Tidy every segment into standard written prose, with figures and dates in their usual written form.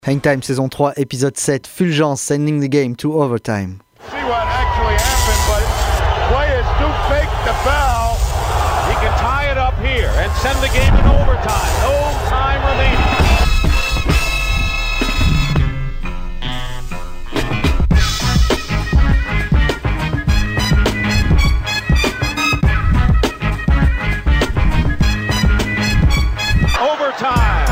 Hangtime saison 3, épisode 7, Fulgence sending the game to overtime. See what actually happened, but players do fake the foul. He can tie it up here and send the game in overtime. No time remaining. Overtime.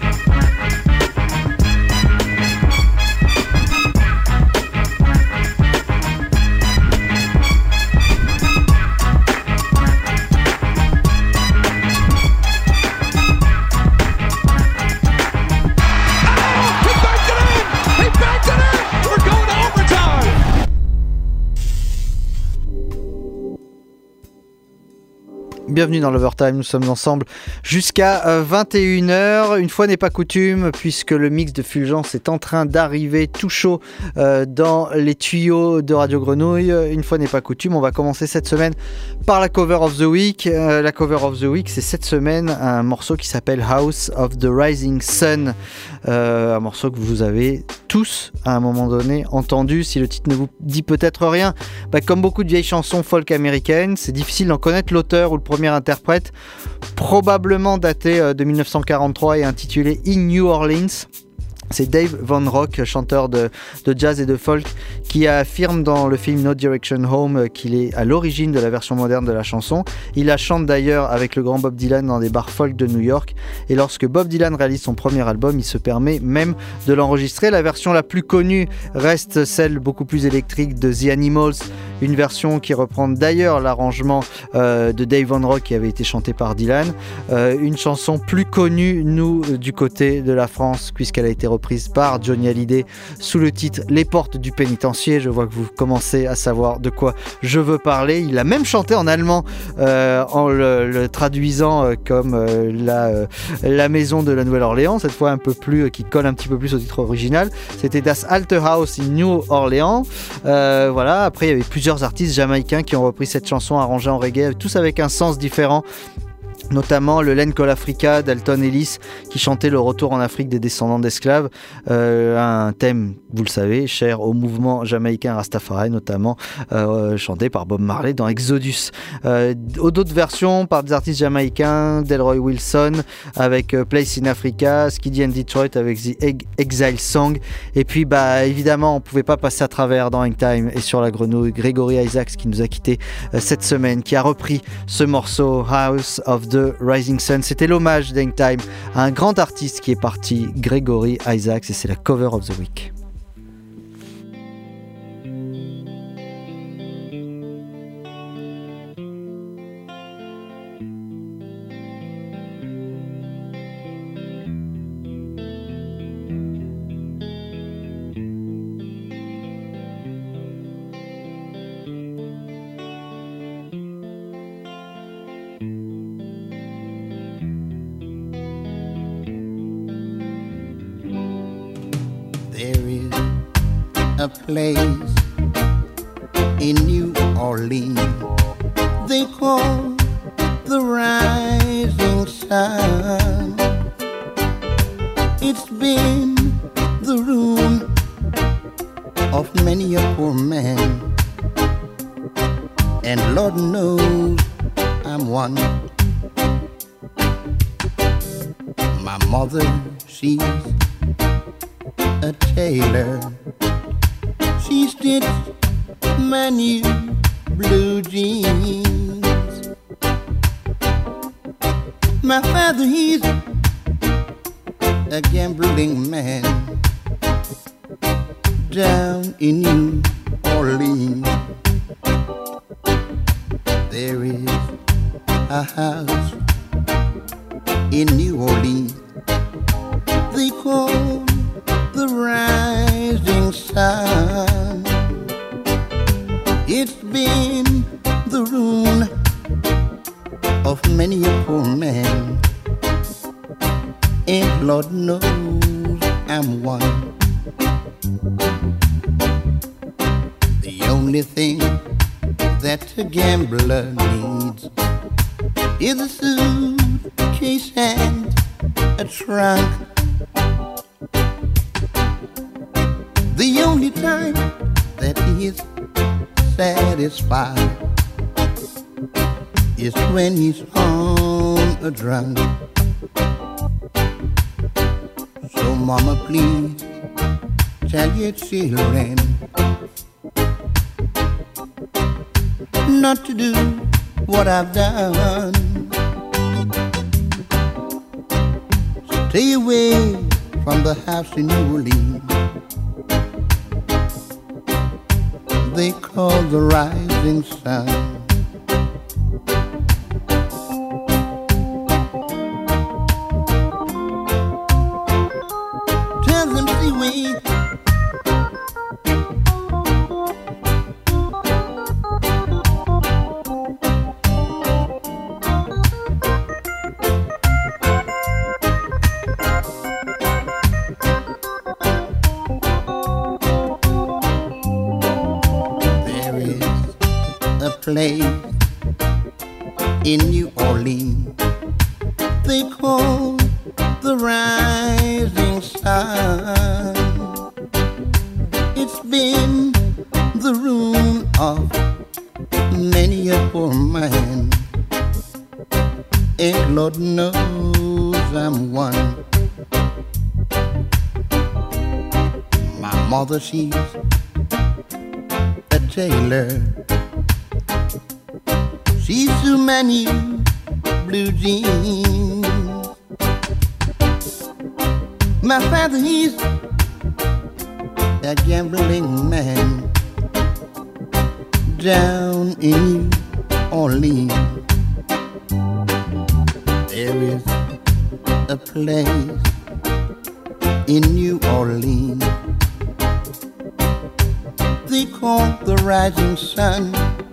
Bienvenue dans l'Overtime, nous sommes ensemble jusqu'à 21h. Une fois n'est pas coutume, puisque le mix de Fulgence est en train d'arriver tout chaud dans les tuyaux de Radio Grenouille. Une fois n'est pas coutume, on va commencer cette semaine par la cover of the week. La cover of the week, c'est cette semaine un morceau qui s'appelle House of the Rising Sun. Un morceau que vous avez tous à un moment donné entendu. Si le titre ne vous dit peut-être rien, comme beaucoup de vieilles chansons folk américaines, c'est difficile d'en connaître l'auteur ou le premier interprète, probablement daté de 1943 et intitulé In New Orleans. C'est Dave Von Rock, chanteur de jazz et de folk, qui affirme dans le film No Direction Home qu'il est à l'origine de la version moderne de la chanson. Il la chante d'ailleurs avec le grand Bob Dylan dans des bars folk de New York. Et lorsque Bob Dylan réalise son premier album, il se permet même de l'enregistrer. La version la plus connue reste celle beaucoup plus électrique de The Animals, une version qui reprend d'ailleurs l'arrangement de Dave Von Rock qui avait été chanté par Dylan. Une chanson plus connue, nous, du côté de la France, puisqu'elle a été reprise par Johnny Hallyday sous le titre Les portes du pénitencier. Je vois que vous commencez à savoir de quoi je veux parler. Il a même chanté en allemand en le traduisant comme la maison de la Nouvelle-Orléans, cette fois un peu plus qui colle un petit peu plus au titre original. C'était Das Alte Haus in New Orleans. Voilà. Après, il y avait plusieurs artistes jamaïcains qui ont repris cette chanson arrangée en reggae, tous avec un sens différent. Notamment le Len Col Africa d'Alton Ellis qui chantait le retour en Afrique des descendants d'esclaves, un thème, vous le savez, cher au mouvement jamaïcain Rastafari, notamment chanté par Bob Marley dans Exodus. D'autres versions par des artistes jamaïcains, Delroy Wilson avec Place in Africa, Skiddy and Detroit avec The Exile Song, et puis évidemment on pouvait pas passer à travers dans Hangtime et sur la Grenouille, Gregory Isaacs qui nous a quittés cette semaine, qui a repris ce morceau House of the Rising Sun. C'était l'hommage d'Hangtime à un grand artiste qui est parti, Gregory Isaacs, et c'est la cover of the week. A place in New Orleans they call the Rising Sun. It's been the ruin of many a poor man, and Lord knows I'm one. My mother, she's a tailor. She stitched my new blue jeans. My father, he's a gambling man down in New Orleans. There is a house in New Orleans they call the Rising Sun. It's been the ruin of many a poor man, and Lord knows I'm one. The only thing that a gambler needs is a suitcase and a trunk. The only time that he is satisfied is when he's on a drunk. So mama, please tell your children not to do what I've done. Stay away from the house in New Orleans they call the rising sun. Tell them stay away. Place in New Orleans they call the rising sun. It's been the ruin of many a poor man, and Lord knows I'm one. My mother, she's a tailor. She's too many blue jeans. My father, he's a gambling man down in New Orleans. There is a place in New Orleans they call the rising sun.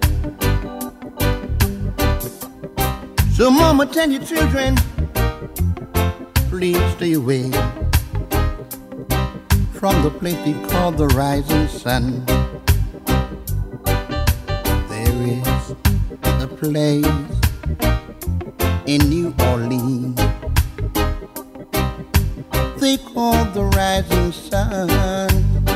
So mama, tell your children, please stay away from the place they call the rising sun. There is a place in New Orleans they call the rising sun.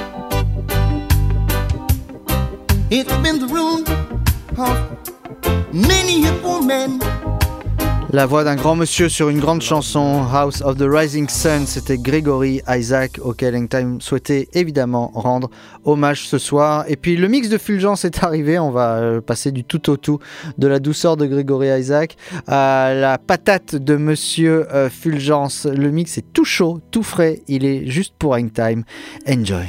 It's been the ruin of many a poor man. La voix d'un grand monsieur sur une grande chanson, House of the Rising Sun, c'était Gregory Isaac, auquel Hangtime souhaitait évidemment rendre hommage ce soir. Et puis le mix de Fulgence est arrivé, on va passer du tout au tout, de la douceur de Gregory Isaac à la patate de monsieur Fulgence. Le mix est tout chaud, tout frais, il est juste pour Hangtime. Enjoy.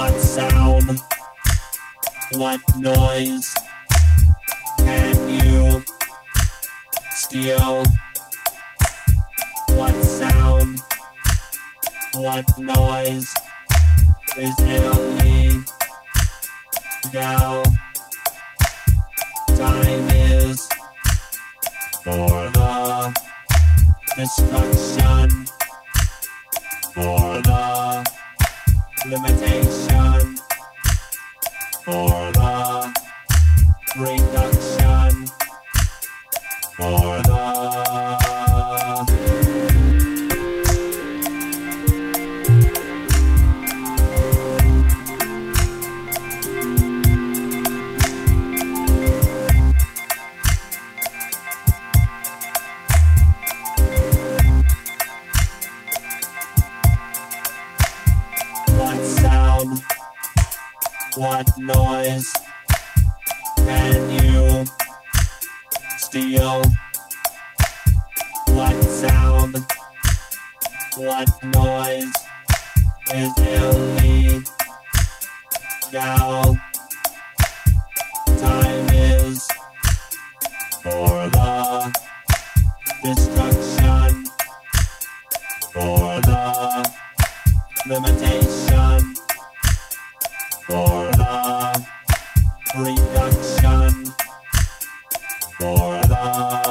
What sound? What noise can you steal? What sound? What noise is illegal? Time is for the destruction, for the limitation, for the reduction, for the what noise can you steal? What sound? What noise is illegal? Time is for the destruction, for the limitation, for the reduction, for the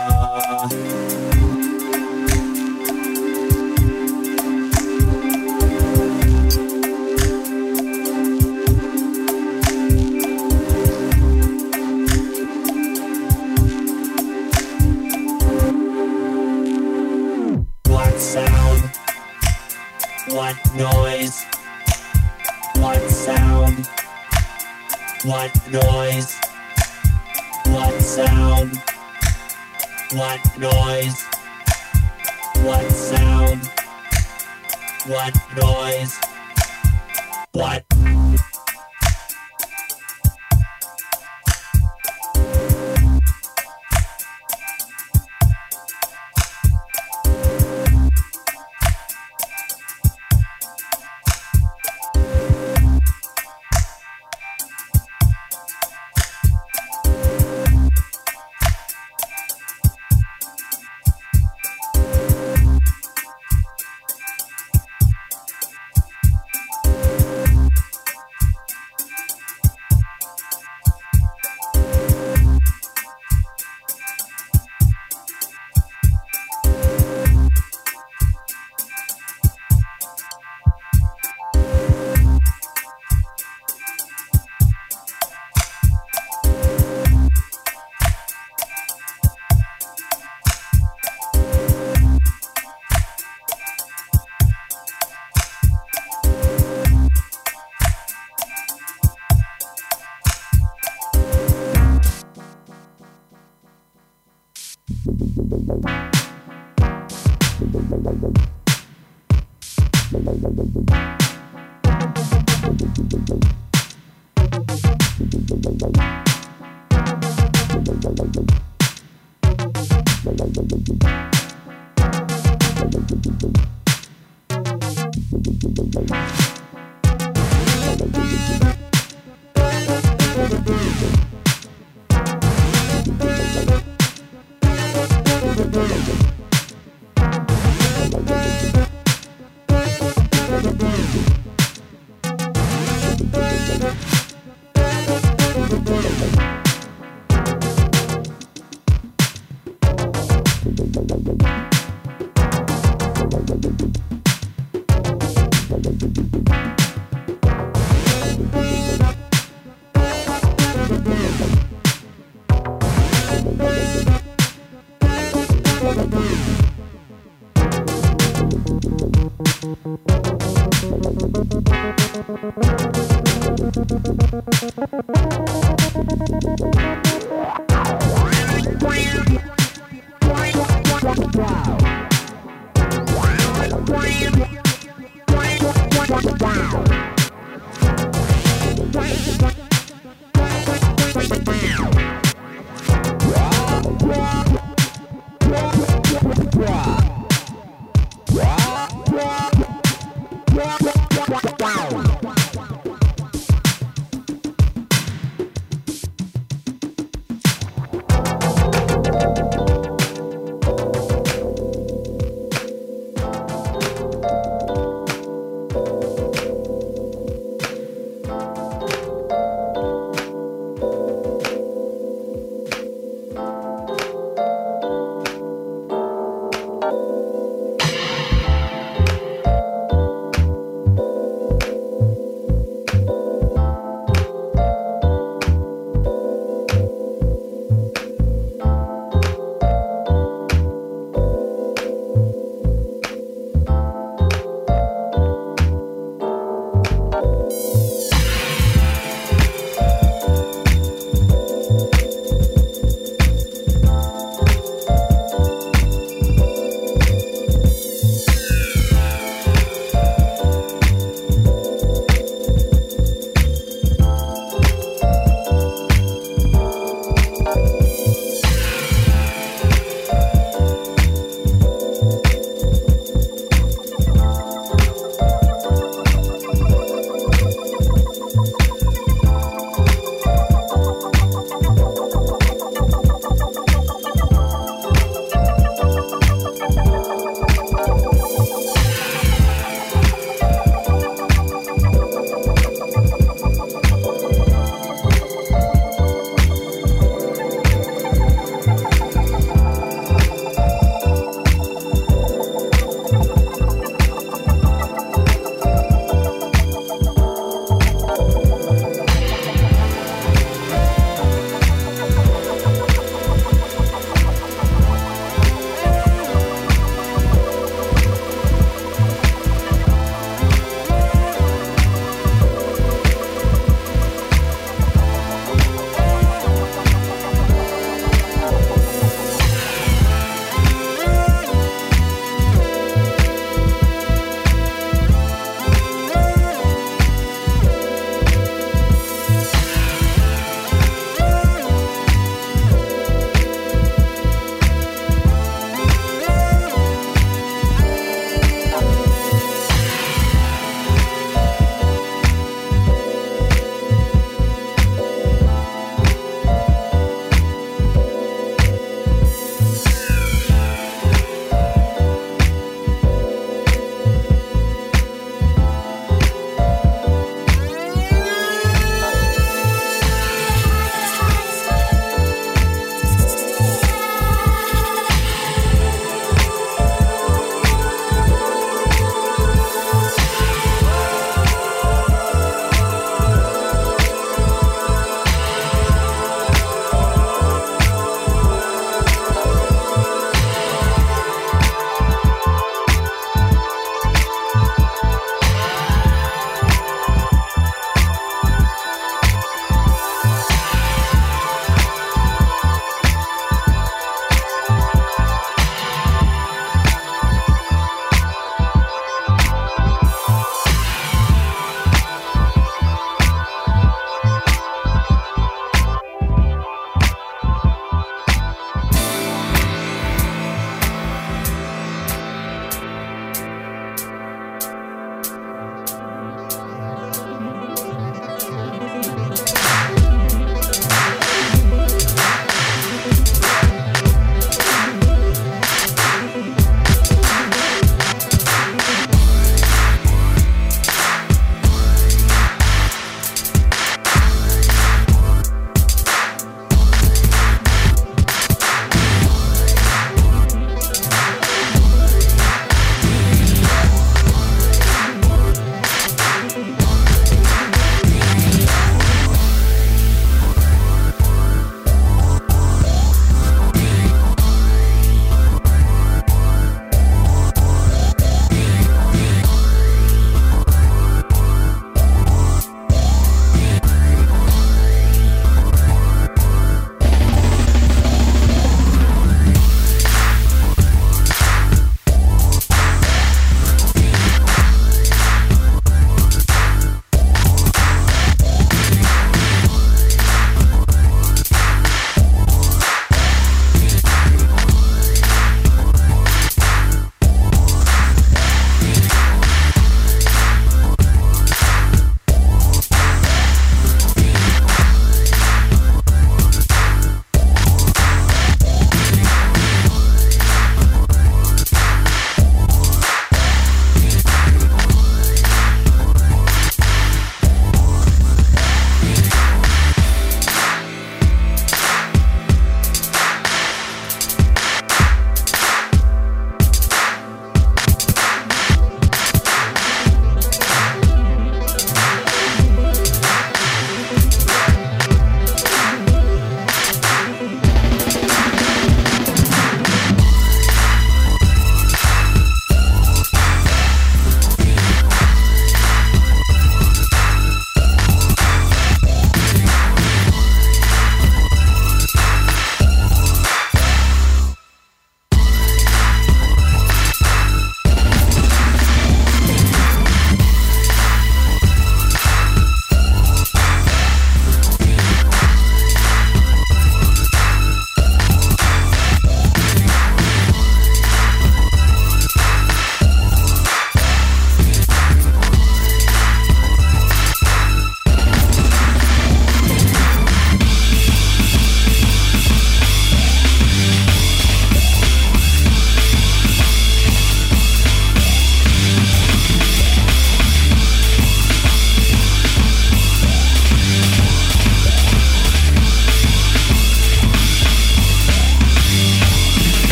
what sound? What noise? What sound? What noise? What sound? What noise? What sound? What noise? What?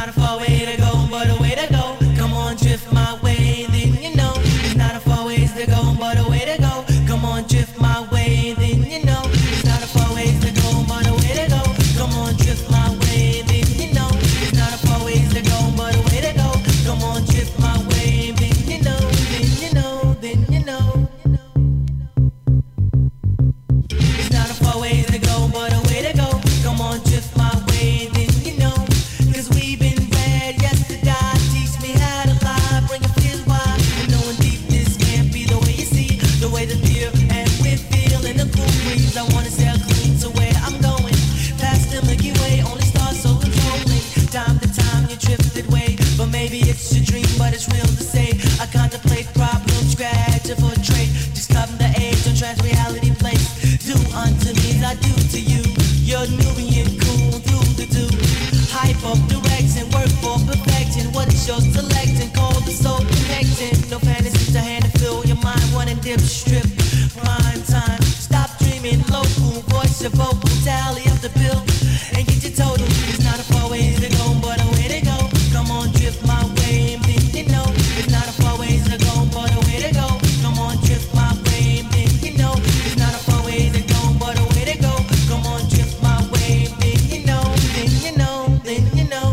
not a far way to go, but a way to go. Come on, drift my way, then you know. It's not a far ways to go, but a way to go. Come on, drift my way, then you know. It's not a far ways to go, but a way to go. Come on, drift my way, then you know. It's not a far ways to go, but a way to go. Come on, drift my way, then you know, then you know, then you know. It's not a far ways to go, but a way to go. Come on, drift my way, then you know. 'Cause we've been bad yesterday. Teach me how to lie, bring your fears wide. And knowing deep this can't be the way you see, the way the fear and we're feeling the cool breeze. I wanna sail clean to where I'm going. Past the Milky Way, only stars so controlling. Time to time you drifted away, but maybe it's a dream, but it's real to say. I contemplate problems, scratch a foot trait. Just come the age on trans reality place. Do unto me as I do to you. You're Nubian cool, do the do. Hype up direction, work for perfection. What is your selection? Call the soul connection. No fantasy to hand to fill your mind. One and dip strip, prime time. Stop dreaming local, voice your vocal, tally up the bill and get your total. It's not a far ways to go, but a way to go. Come on, drift my way, then you know. It's not a far ways to go, but a way to go. Come on, drift my way, then you know. It's not a far ways to go, but a way to go. Come on, drift my way, then you know, then you know, then you know.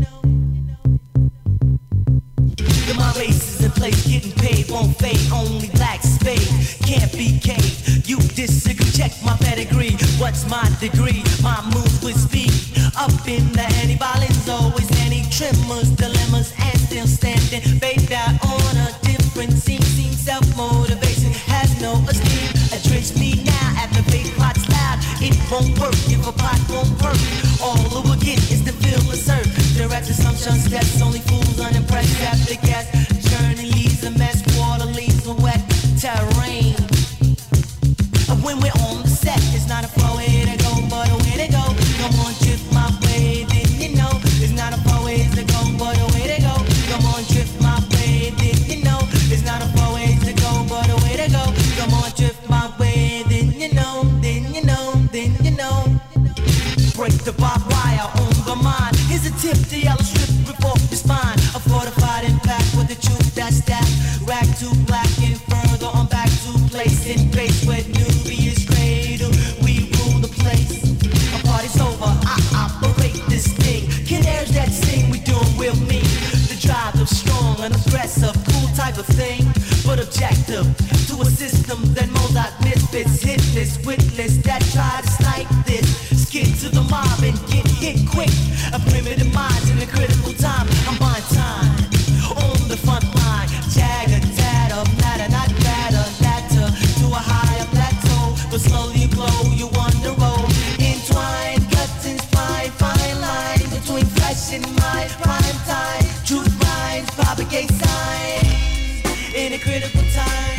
My race is in place, getting paid, won't fade, only black spade, can't be caved. You disagree, check my pedigree. What's my degree? My moves with speed. Up in the anti-violence, always any tremors, dilemmas, and still standing. Baked out on a different scene. Seems self-motivation has no esteem. Address me now at the big plot's loud. It won't work if a pot won't work. All we'll get is to feel the surf. Direct assumptions, steps, only fools unimpressed. After gas, journey leaves a mess. Water leaves a wet terrain. When we're on the set, it's not a far way to go, but a way to go. Come on, drift my way, then you know. It's not a far ways to go, but a way to go. Come on, drift my way, then you know. It's not a far ways to go, but a way to go. Come on, drift my way, then you know, then you know, then you know. Break the barbed wire on the mind. Here's a tip, the yellow strip before your spine. A fortified impact with the truth that's stacked. Rack to black and further on back to place in base where Nubia's cradle. We rule the place. A party's over, I operate this thing. Canaries that sing, we doing real mean. The drive of strong and the stress of cool type of thing. But objective to a system that molds out misfits. Hit this, witless that try to snipe this. Skid to the mob and get hit quick. A primitive minds in a critical time. I'm buying time on the front line. Jagger, tatter, matter, not matter. Ladder to a higher plateau. But slowly you glow, you wonder roll. Entwined, cuttings, fine, fine line between flesh and mind. Prime time, truth rhymes, propagate signs in a critical time.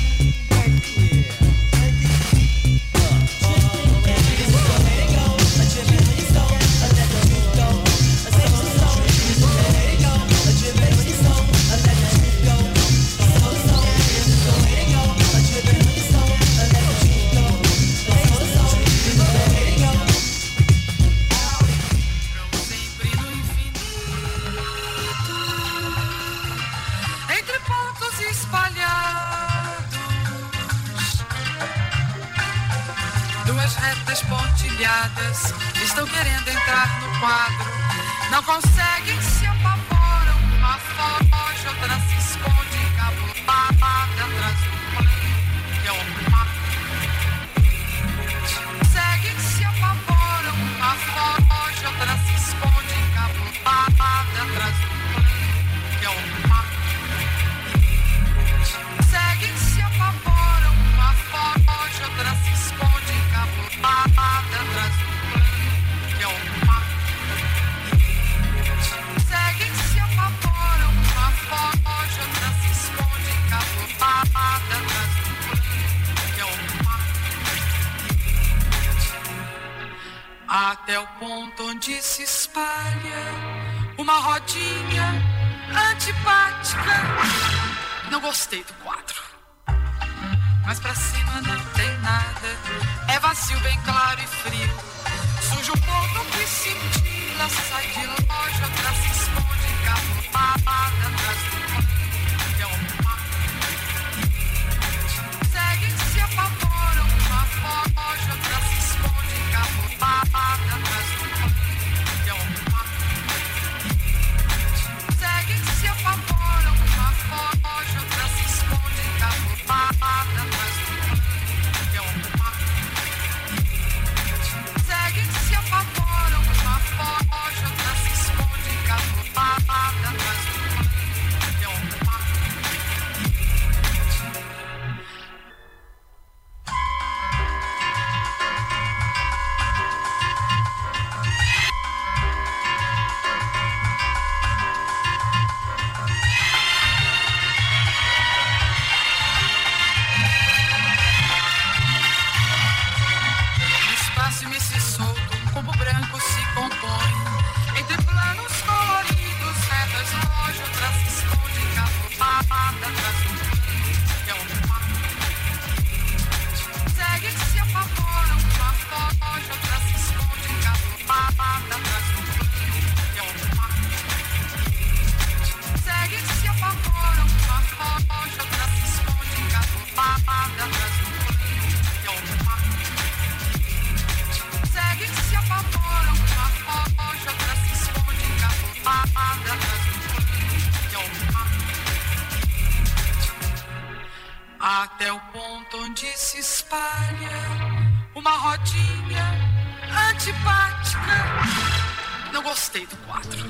Estão querendo entrar no quadro, não conseguem, se apavoram. Uma foge, outra se esconde, encabulada atrás do plano, que é uma. Conseguem, se apavoram. Uma foge, outra se esconde, encabulada atrás do plano, que é uma. Conseguem, se apavoram. Uma foge, outra se esconde, encabulada atrás do que é uma. Seguem, se apavoram. Uma foge, outra se esconde, encabulada atrás do que é uma. Até o ponto onde se espalha uma rodinha antipática. Não gostei do quadro, mas pra cima não tem nada. É vazio, bem claro e frio. Sujo o ponto que cintila, sai de loja, outra se até o ponto onde se espalha uma rodinha antipática. Não gostei do quadro.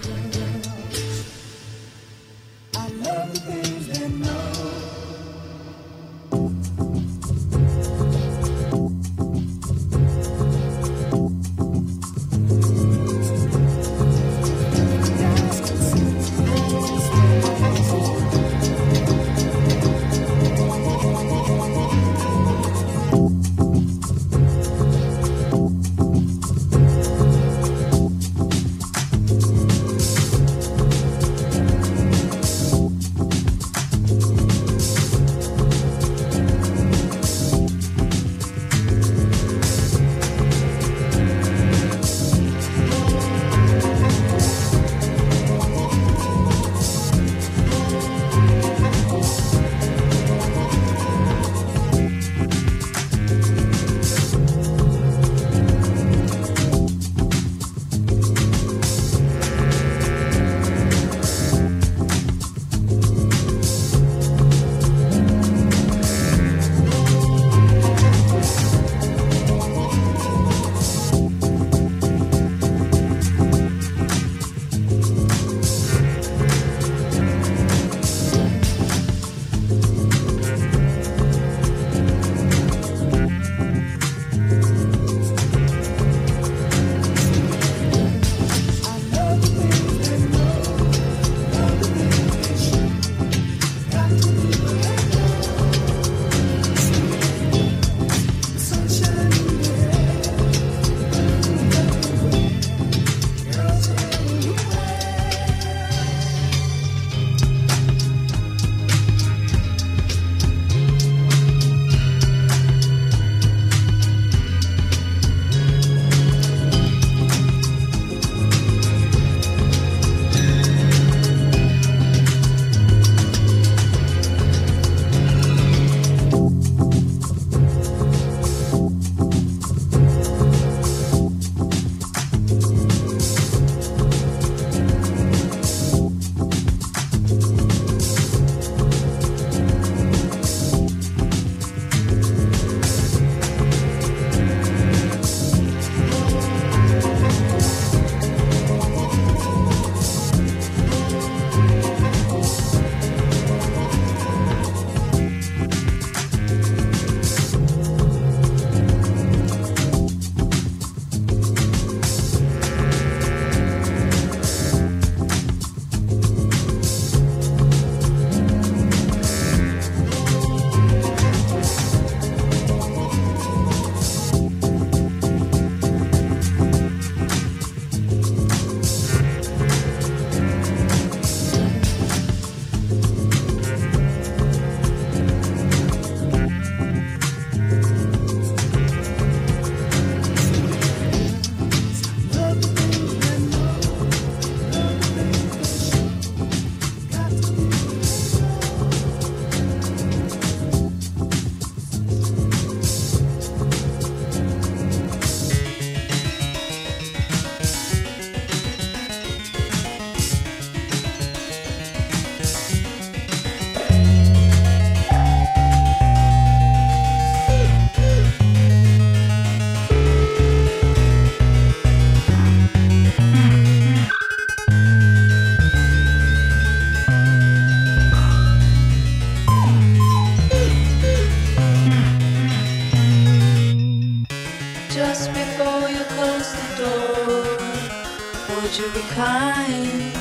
kind.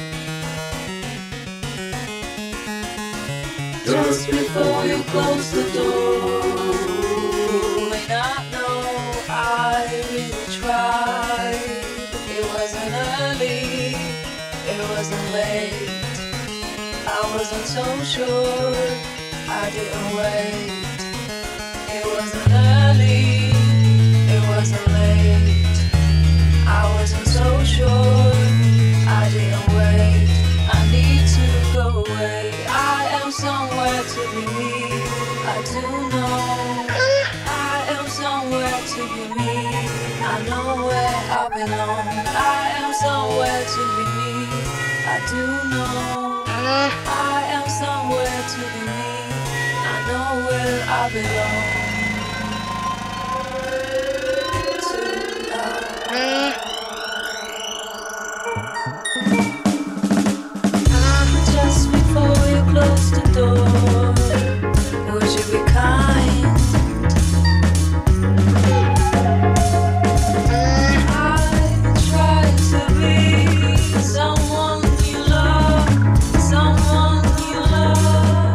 Just before you close the door, and I know I really tried. It wasn't early, it wasn't late. I wasn't so sure, I didn't wait. It wasn't early, it wasn't late. I wasn't so sure, I didn't wait. I need to go away. I am somewhere to be me. I do know I am somewhere to be me. I know where I belong. I am somewhere to be me. I do know I am somewhere to be me. I know where I belong tonight. Just before you close the door, would you be kind? I try to be someone you love, someone you love.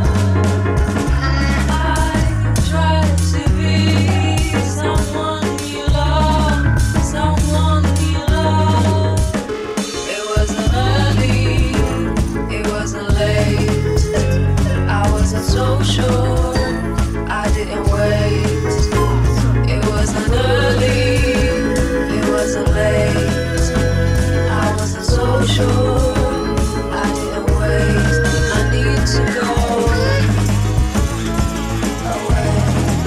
I try to be someone you love, someone you love. It wasn't early, it wasn't late. I wasn't so sure, I didn't wait. It wasn't early, it wasn't late. I wasn't so sure, I didn't wait. I need to go away.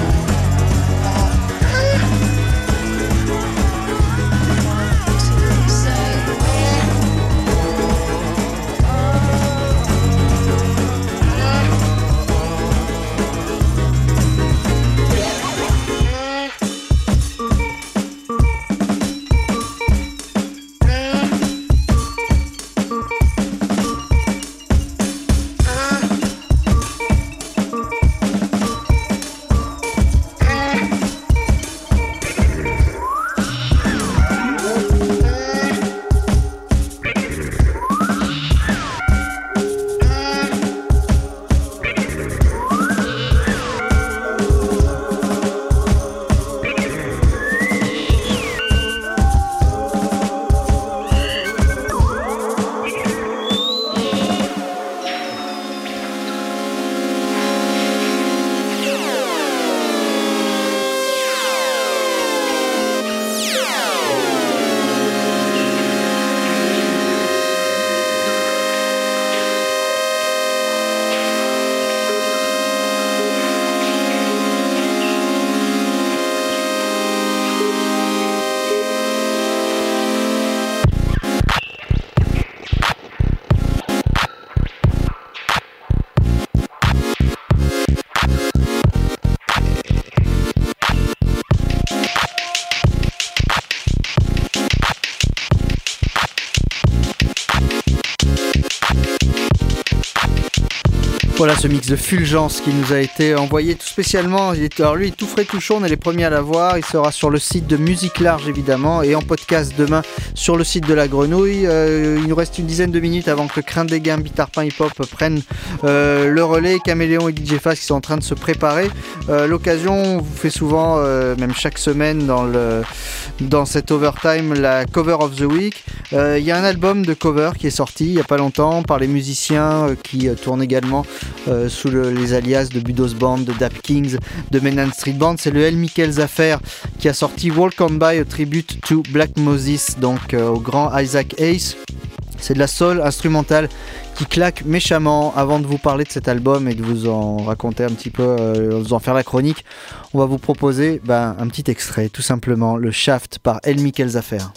To say Voilà ce mix de Fulgence qui nous a été envoyé tout spécialement. Alors lui, il est tout frais, tout chaud, on est les premiers à l'avoir. Il sera sur le site de Musique Large évidemment et en podcast demain sur le site de la Grenouille. Il nous reste une dizaine de minutes avant que Crin des Gains, Bitarpin Hip Hop prennent le relais. Caméléon et DJ Fast qui sont en train de se préparer. L'occasion, on vous fait souvent, même chaque semaine dans cet overtime, la Cover of the Week. Il y a un album de cover qui est sorti il n'y a pas longtemps par les musiciens qui tournent également sous les alias de Budos Band, de Dap Kings, de Menan Street Band. C'est le El Michaels Affair qui a sorti Walk On By, a tribute to Black Moses, donc au grand Isaac Hayes. C'est de la soul instrumentale qui claque méchamment. Avant de vous parler de cet album et de vous en raconter un petit peu, vous en faire la chronique, on va vous proposer un petit extrait, tout simplement, le Shaft par El Michaels Affair.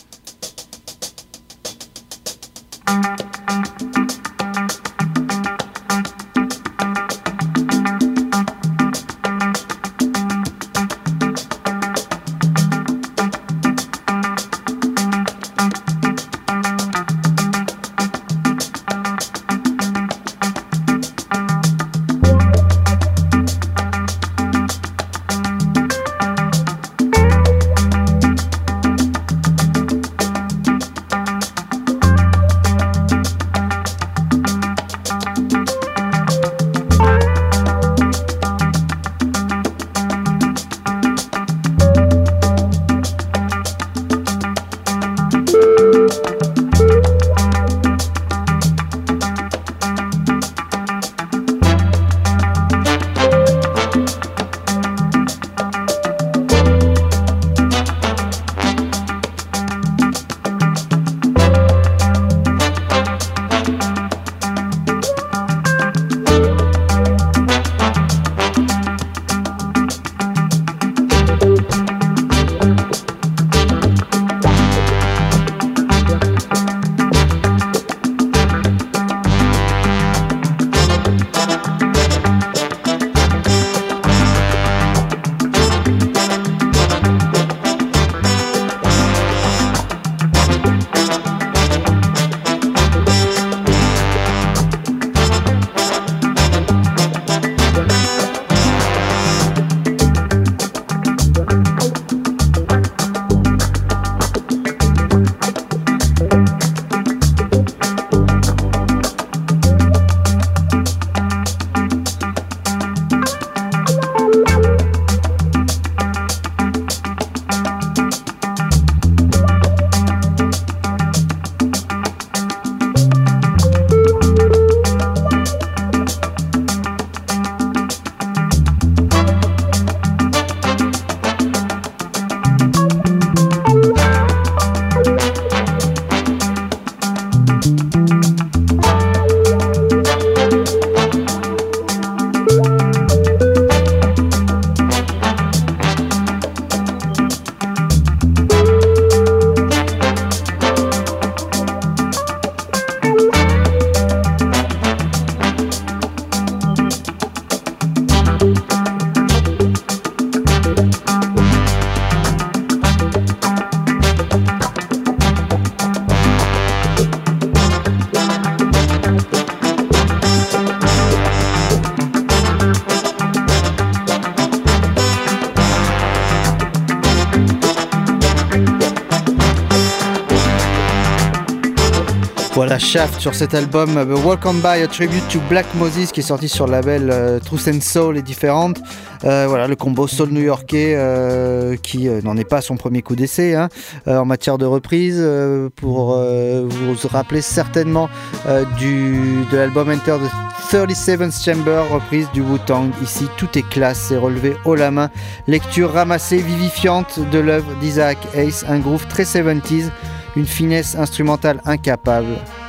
Voilà, Shaft sur cet album Walk On By, a tribute to Black Moses, qui est sorti sur le label Truth and Soul et différentes. Voilà, le combo soul new-yorkais qui n'en est pas son premier coup d'essai en matière de reprise. Pour vous rappeler certainement de l'album Enter the 37th Chamber, reprise du Wu-Tang. Ici, tout est classe, c'est relevé haut la main. Lecture ramassée, vivifiante de l'œuvre d'Isaac Hayes, un groove très 70s. Une finesse instrumentale implacable.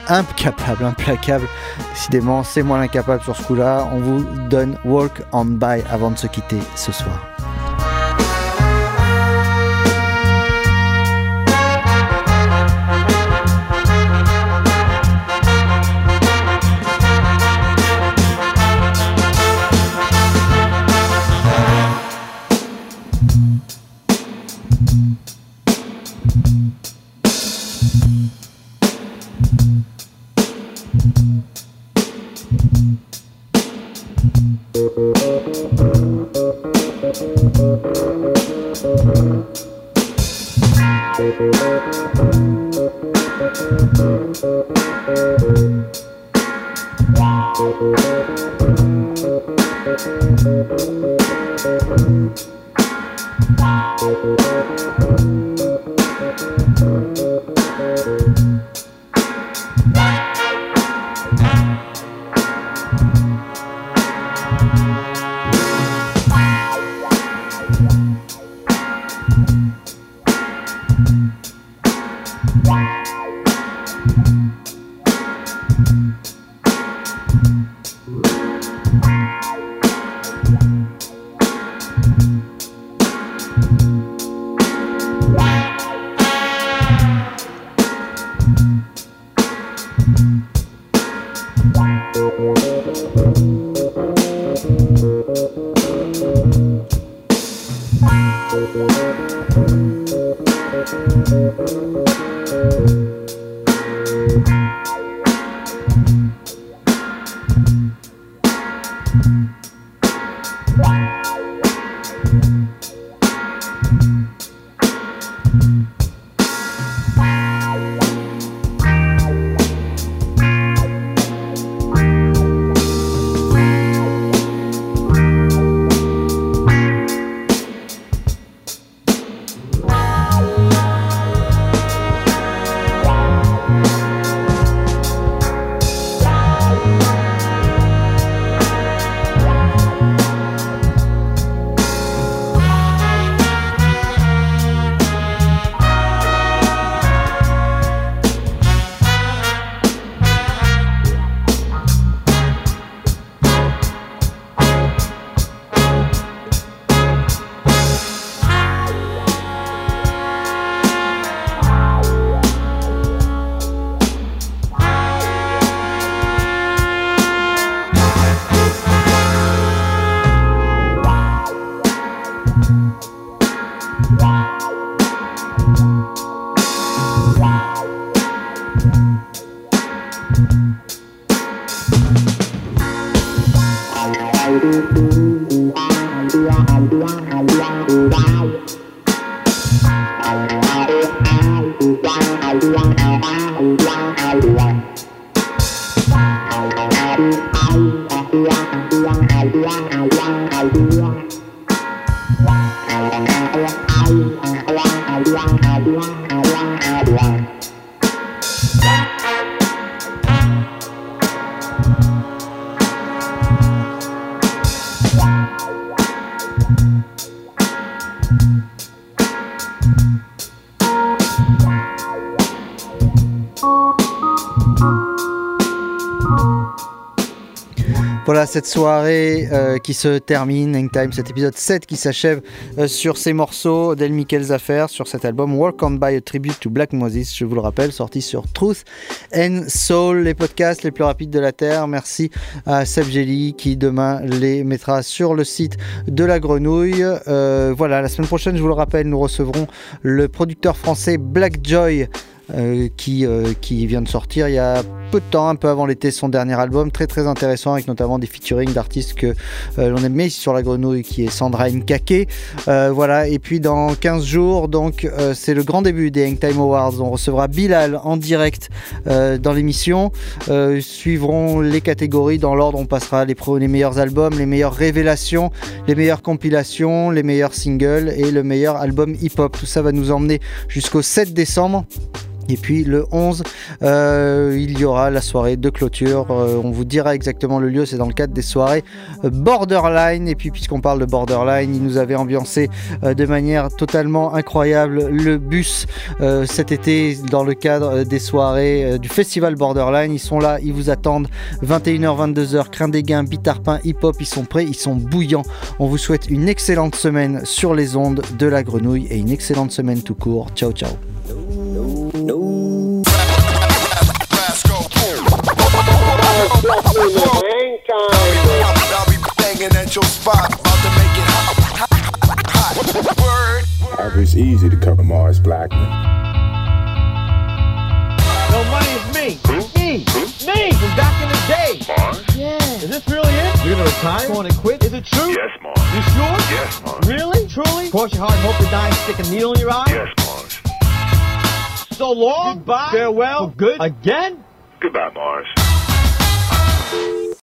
Décidément, c'est moi l'incapable sur ce coup-là. On vous donne Walk On By avant de se quitter ce soir. Voilà cette soirée qui se termine, Hangtime, cet épisode 7 qui s'achève sur ces morceaux d'El Miquel's Affair, sur cet album Walk On By, a tribute to Black Moses, je vous le rappelle, sorti sur Truth and Soul, les podcasts les plus rapides de la Terre. Merci à Seb Gelli qui demain les mettra sur le site de La Grenouille. Voilà, la semaine prochaine, je vous le rappelle, nous recevrons le producteur français Black Joy, qui vient de sortir il y a peu de temps, un peu avant l'été, son dernier album, très très intéressant, avec notamment des featuring d'artistes que l'on aime bien ici sur la Grenouille, qui est Sandra Nkake. Voilà, et puis dans 15 jours, donc c'est le grand début des Hangtime Awards. On recevra Bilal en direct dans l'émission. Suivront les catégories dans l'ordre, on passera les meilleurs albums, les meilleures révélations, les meilleures compilations, les meilleurs singles et le meilleur album hip-hop. Tout ça va nous emmener jusqu'au 7 décembre. Et puis le 11, il y aura la soirée de clôture. On vous dira exactement le lieu, c'est dans le cadre des soirées Borderline. Et puis puisqu'on parle de Borderline, ils nous avaient ambiancé de manière totalement incroyable le bus cet été dans le cadre des soirées du festival Borderline. Ils sont là, ils vous attendent. 21h, 22h, Crin des Gains, Bitarpin, hip-hop, ils sont prêts, ils sont bouillants. On vous souhaite une excellente semaine sur les ondes de la Grenouille et une excellente semaine tout court. Ciao, ciao. I'll be banging at your spot, about to make it hot. Word. It's easy to cover Mars Blackman. No money is me. Me. Me from back in the day. Mars? Yeah. Is this really it? You're gonna retire? Going to quit? Is it true? Yes, Mars. You sure? Yes, Mars. Really? Truly? Cross your heart and hope to die and stick a needle in your eye? Yes, Mars. So long. Goodbye. Farewell. For good. Again? Goodbye, Mars.